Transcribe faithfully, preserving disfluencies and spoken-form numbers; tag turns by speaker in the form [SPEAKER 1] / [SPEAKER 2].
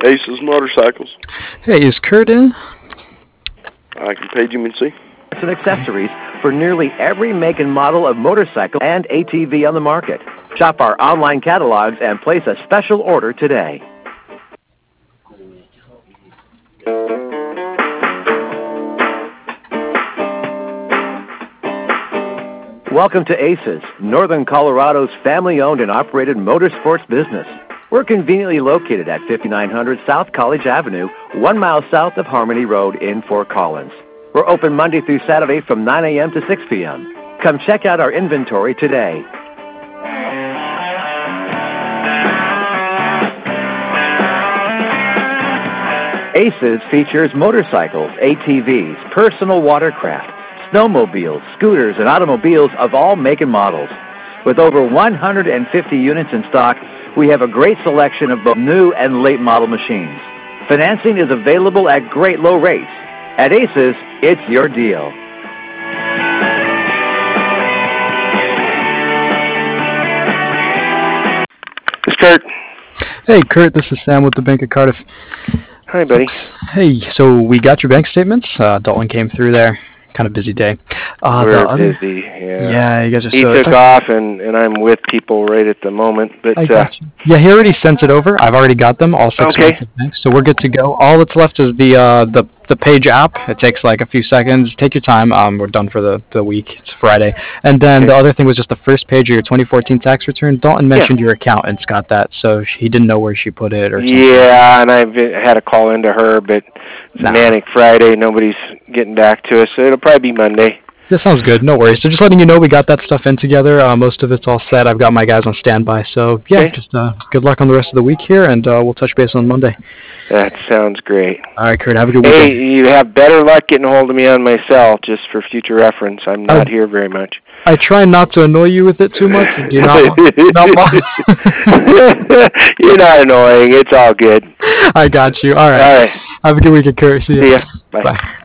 [SPEAKER 1] Aces Motorcycles.
[SPEAKER 2] Hey, is Kurt in?
[SPEAKER 1] I can page him and see.
[SPEAKER 3] And accessories for nearly every make and model of motorcycle and A T V on the market. Shop our online catalogs and place a special order today. Welcome to Aces, Northern Colorado's family-owned and operated motorsports business. We're conveniently located at fifty-nine hundred South College Avenue, one mile south of Harmony Road in Fort Collins. We're open Monday through Saturday from nine a m to six p m Come check out our inventory today. Aces features motorcycles, A T Vs, personal watercraft, snowmobiles, scooters, and automobiles of all make and models. With over one hundred fifty units in stock, we have a great selection of both new and late model machines. Financing is available at great low rates. At Aces, it's your deal.
[SPEAKER 1] It's Kurt.
[SPEAKER 2] Hey, Kurt, this is Sam with the Bank of Cardiff.
[SPEAKER 1] Hi, buddy.
[SPEAKER 2] Hey, so we got your bank statements. Uh, Dalton came through there. Kind of busy day. Uh,
[SPEAKER 1] We're
[SPEAKER 2] other,
[SPEAKER 1] busy, yeah.
[SPEAKER 2] Yeah, you guys are
[SPEAKER 1] he
[SPEAKER 2] so...
[SPEAKER 1] He took off, and, and I'm with people right at the moment. But
[SPEAKER 2] I got uh, you. Yeah, he already sent it over. I've already got them, all six
[SPEAKER 1] okay.
[SPEAKER 2] banks, so we're good to go. All that's left is the uh, the the Page app. It takes like a few seconds. Take your time. Um, we're done for the, the week. It's Friday. And then okay. the other thing was just the first page of your twenty fourteen tax return. Dalton mentioned yeah. your accountant's got that, so he didn't know where she put it or something.
[SPEAKER 1] Yeah, and I've had a call into her, but it's nah. Manic Friday. Nobody's getting back to us, so it'll probably be Monday.
[SPEAKER 2] That sounds good. No worries. So just letting you know we got that stuff in together. Uh, most of it's all set. I've got my guys on standby. So, yeah, okay. just uh, good luck on the rest of the week here, and uh, we'll touch base on Monday.
[SPEAKER 1] That sounds great.
[SPEAKER 2] All right, Kurt. Have a good
[SPEAKER 1] hey,
[SPEAKER 2] weekend.
[SPEAKER 1] Hey, you have better luck getting a hold of me on my cell, just for future reference. I'm not I, here very much.
[SPEAKER 2] I try not to annoy you with it too much. Do you not, not
[SPEAKER 1] You're not annoying. It's all good.
[SPEAKER 2] I got you. All right.
[SPEAKER 1] All right.
[SPEAKER 2] Have a good weekend, Kurt. See ya.
[SPEAKER 1] See ya. Bye.
[SPEAKER 2] Bye.